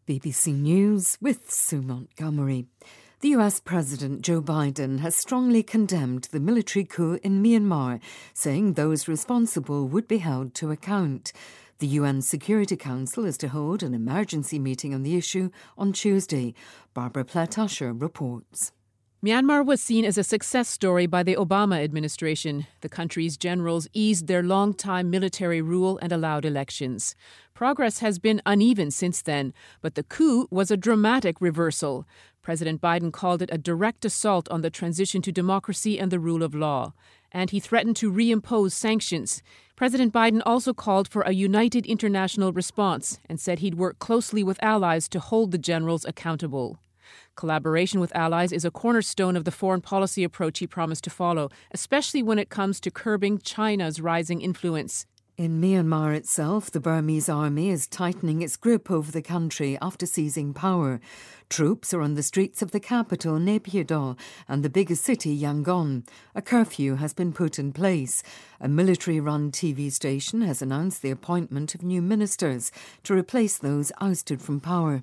BBC News with Sue Montgomery. The US President Joe Biden has strongly condemned the military coup in Myanmar, saying those responsible would be held to account. The UN Security Council is to hold an emergency meeting on the issue on Tuesday. Barbara Platt-Usher reports. Myanmar was seen as a success story by the Obama administration. The country's generals eased their long-time military rule and allowed elections. Progress has been uneven since then, but the coup was a dramatic reversal. President Biden called it a direct assault on the transition to democracy and the rule of law. And he threatened to reimpose sanctions. President Biden also called for a united international response and said he'd work closely with allies to hold the generals accountable. Collaboration with allies is a cornerstone of the foreign policy approach he promised to follow, especially when it comes to curbing China's rising influence. In Myanmar itself, the Burmese army is tightening its grip over the country after seizing power. Troops are on the streets of the capital, Naypyidaw, and the biggest city, Yangon. A curfew has been put in place. A military-run TV station has announced the appointment of new ministers to replace those ousted from power.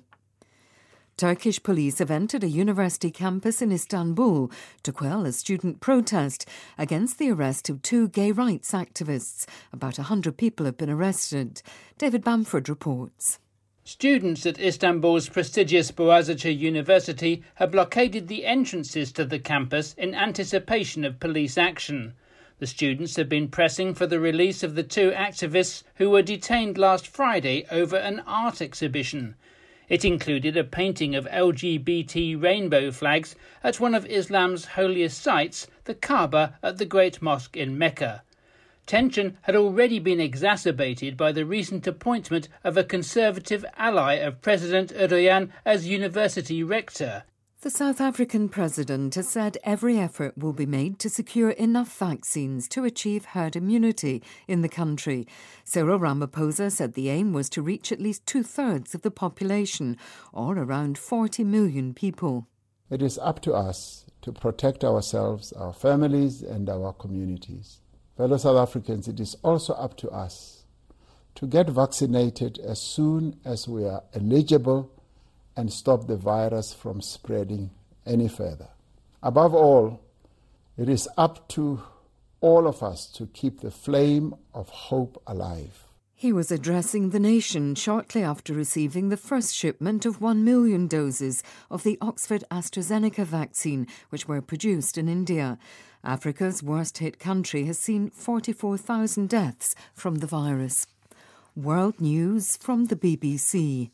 Turkish police have entered a university campus in Istanbul to quell a student protest against the arrest of two gay rights activists. About 100 people have been arrested. David Bamford reports. Students at Istanbul's prestigious Boğaziçi University have blockaded the entrances to the campus in anticipation of police action. The students have been pressing for the release of the two activists who were detained last Friday over an art exhibition. It included a painting of LGBT rainbow flags at one of Islam's holiest sites, the Kaaba at the Great Mosque in Mecca. Tension had already been exacerbated by the recent appointment of a conservative ally of President Erdogan as university rector. The South African president has said every effort will be made to secure enough vaccines to achieve herd immunity in the country. Cyril Ramaphosa said the aim was to reach at least two-thirds of the population, or around 40 million people. It is up to us to protect ourselves, our families and our communities. Fellow South Africans, it is also up to us to get vaccinated as soon as we are eligible and stop the virus from spreading any further. Above all, it is up to all of us to keep the flame of hope alive. He was addressing the nation shortly after receiving the first shipment of 1 million doses of the Oxford AstraZeneca vaccine, which were produced in India. Africa's worst-hit country has seen 44,000 deaths from the virus. World News from the BBC.